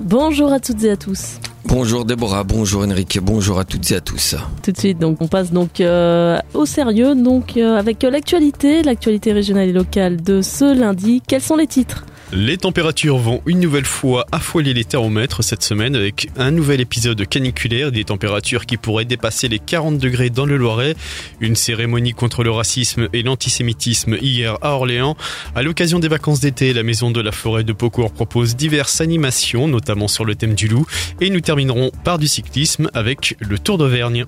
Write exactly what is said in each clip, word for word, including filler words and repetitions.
Bonjour à toutes et à tous. Bonjour Déborah, bonjour Enrique, bonjour à toutes et à tous. Tout de suite, donc on passe donc euh, au sérieux, donc euh, avec l'actualité, l'actualité régionale et locale de ce lundi. Quels sont les titres ? Les températures vont une nouvelle fois affoler les thermomètres cette semaine avec un nouvel épisode caniculaire, des températures qui pourraient dépasser les quarante degrés dans le Loiret. Une cérémonie contre le racisme et l'antisémitisme hier à Orléans. À l'occasion des vacances d'été, la Maison de la Forêt de Paucourt propose diverses animations, notamment sur le thème du loup. Et nous terminerons par du cyclisme avec le Tour d'Auvergne.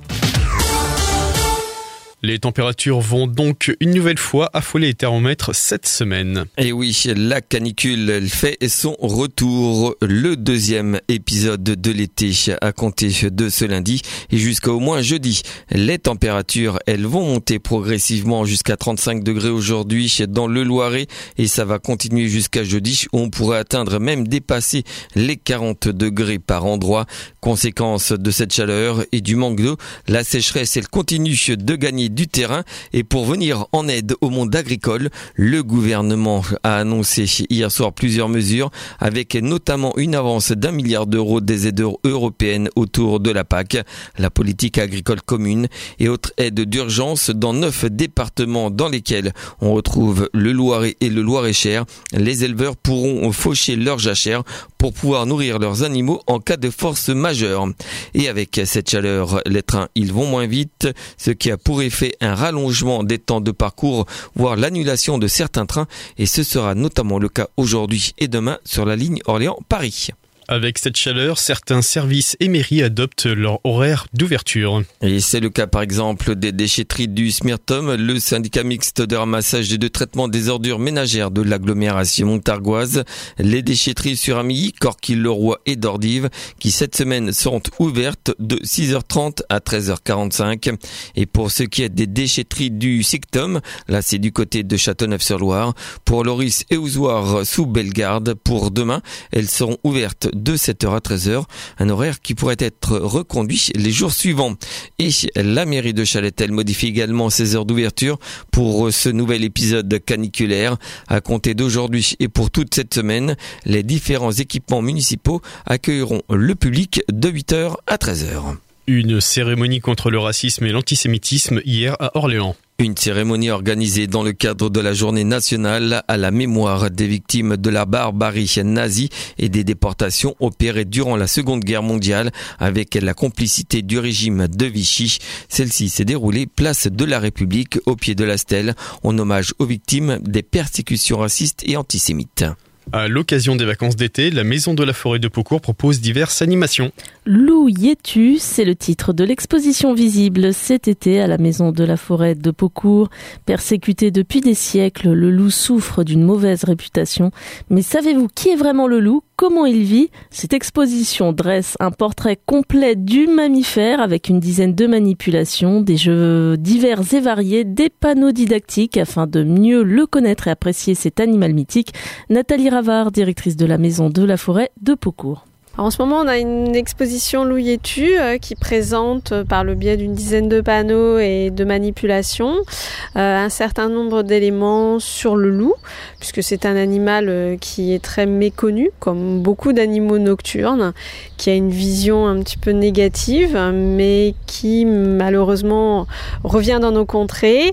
Les températures vont donc une nouvelle fois affoler les thermomètres cette semaine. Et oui, la canicule elle fait son retour. Le deuxième épisode de l'été à compter de ce lundi et jusqu'à au moins jeudi. Les températures, elles vont monter progressivement jusqu'à trente-cinq degrés aujourd'hui dans le Loiret et ça va continuer jusqu'à jeudi où on pourrait atteindre même dépasser les quarante degrés par endroit. Conséquence de cette chaleur et du manque d'eau, la sécheresse elle continue de gagner du terrain et pour venir en aide au monde agricole, le gouvernement a annoncé hier soir plusieurs mesures avec notamment une avance d'un milliard d'euros des aides européennes autour de la P A C, la politique agricole commune et autres aides d'urgence dans neuf départements dans lesquels on retrouve le Loiret et le Loir-et-Cher. Les éleveurs pourront faucher leurs jachères pour pouvoir nourrir leurs animaux en cas de force majeure. Et avec cette chaleur, les trains ils vont moins vite, ce qui a pour effet un rallongement des temps de parcours, voire l'annulation de certains trains. Et ce sera notamment le cas aujourd'hui et demain sur la ligne Orléans-Paris. Avec cette chaleur, certains services et mairies adoptent leur horaire d'ouverture. Et c'est le cas par exemple des déchetteries du Smirtom, le syndicat mixte de ramassage et de traitement des ordures ménagères de l'agglomération montargoise, les déchetteries sur Amilly, Corquille-le-Roi et Dordives, qui cette semaine seront ouvertes de six heures trente à treize heures quarante-cinq. Et pour ce qui est des déchetteries du Sictom, là c'est du côté de Châteauneuf-sur-Loire, pour Loris et Ouzoir sous Bellegarde, pour demain, elles seront ouvertes de sept heures à treize heures, un horaire qui pourrait être reconduit les jours suivants. Et la mairie de Chalette, elle modifie également ses heures d'ouverture pour ce nouvel épisode caniculaire. À compter d'aujourd'hui et pour toute cette semaine, les différents équipements municipaux accueilleront le public de huit heures à treize heures. Une cérémonie contre le racisme et l'antisémitisme hier à Orléans. Une cérémonie organisée dans le cadre de la journée nationale à la mémoire des victimes de la barbarie nazie et des déportations opérées durant la Seconde Guerre mondiale avec la complicité du régime de Vichy. Celle-ci s'est déroulée place de la République au pied de la stèle en hommage aux victimes des persécutions racistes et antisémites. À l'occasion des vacances d'été, la Maison de la Forêt de Paucourt propose diverses animations. Loup Yétu, c'est le titre de l'exposition visible cet été à la Maison de la Forêt de Paucourt. Persécuté depuis des siècles, le loup souffre d'une mauvaise réputation. Mais savez-vous qui est vraiment le loup ? Comment il vit ? Cette exposition dresse un portrait complet du mammifère avec une dizaine de manipulations, des jeux divers et variés, des panneaux didactiques afin de mieux le connaître et apprécier cet animal mythique. Nathalie Ravard, directrice de la Maison de la Forêt de Paucourt. En ce moment, on a une exposition Loup Yétu euh, qui présente, euh, par le biais d'une dizaine de panneaux et de manipulations, euh, un certain nombre d'éléments sur le loup, puisque c'est un animal euh, qui est très méconnu, comme beaucoup d'animaux nocturnes, qui a une vision un petit peu négative, mais qui malheureusement revient dans nos contrées.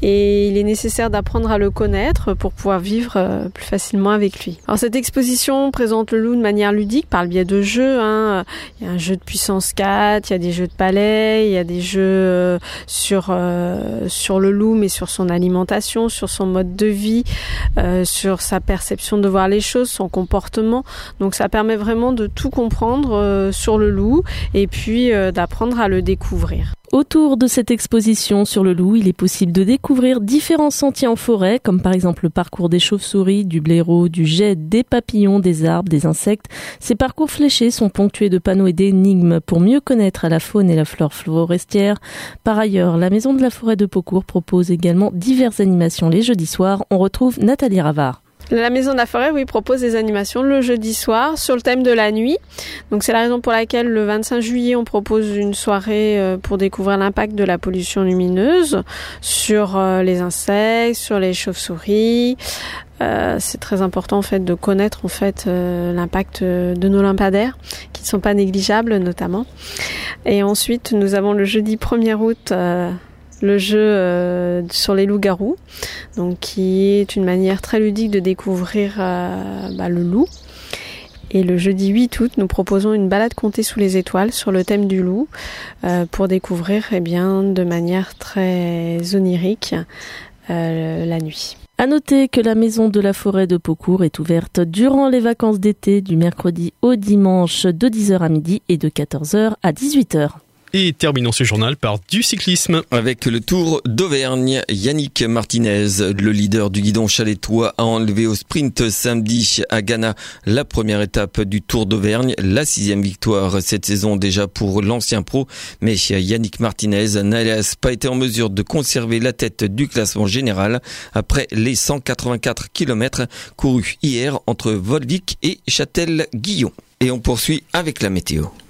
Et il est nécessaire d'apprendre à le connaître pour pouvoir vivre euh, plus facilement avec lui. Alors cette exposition présente le loup de manière ludique par le biais de jeux, hein. Il y a un jeu de puissance quatre, il y a des jeux de palais, il y a des jeux euh, sur euh, sur le loup, mais sur son alimentation, sur son mode de vie, euh, sur sa perception de voir les choses, son comportement. Donc ça permet vraiment de tout comprendre euh, sur le loup et puis euh, d'apprendre à le découvrir. Autour de cette exposition sur le loup, il est possible de découvrir différents sentiers en forêt, comme par exemple le parcours des chauves-souris, du blaireau, du jet, des papillons, des arbres, des insectes. Ces parcours fléchés sont ponctués de panneaux et d'énigmes pour mieux connaître la faune et la flore forestière. Par ailleurs, la Maison de la Forêt de Paucourt propose également diverses animations les jeudis soirs. On retrouve Nathalie Ravard. La Maison de la Forêt, oui, propose des animations le jeudi soir sur le thème de la nuit. Donc c'est la raison pour laquelle le vingt-cinq juillet, on propose une soirée pour découvrir l'impact de la pollution lumineuse sur les insectes, sur les chauves-souris, euh, c'est très important en fait de connaître en fait euh, l'impact de nos lampadaires, qui ne sont pas négligeables notamment. Et ensuite, nous avons le jeudi premier août euh, le jeu euh, sur les loups-garous, donc qui est une manière très ludique de découvrir euh, bah, le loup. Et le jeudi huit août, nous proposons une balade comptée sous les étoiles sur le thème du loup euh, pour découvrir eh bien, de manière très onirique euh, la nuit. À noter que la Maison de la Forêt de Paucourt est ouverte durant les vacances d'été du mercredi au dimanche de dix heures à midi et de quatorze heures à dix-huit heures. Et terminons ce journal par du cyclisme. Avec le Tour d'Auvergne, Yannick Martinez, le leader du guidon chalétois, a enlevé au sprint samedi à Ghana la première étape du Tour d'Auvergne, la sixième victoire cette saison déjà pour l'ancien pro. Mais Yannick Martinez n'a hélas pas été en mesure de conserver la tête du classement général après les cent quatre-vingt-quatre kilomètres courus hier entre Volvic et Châtel-Guillon. Et on poursuit avec la météo.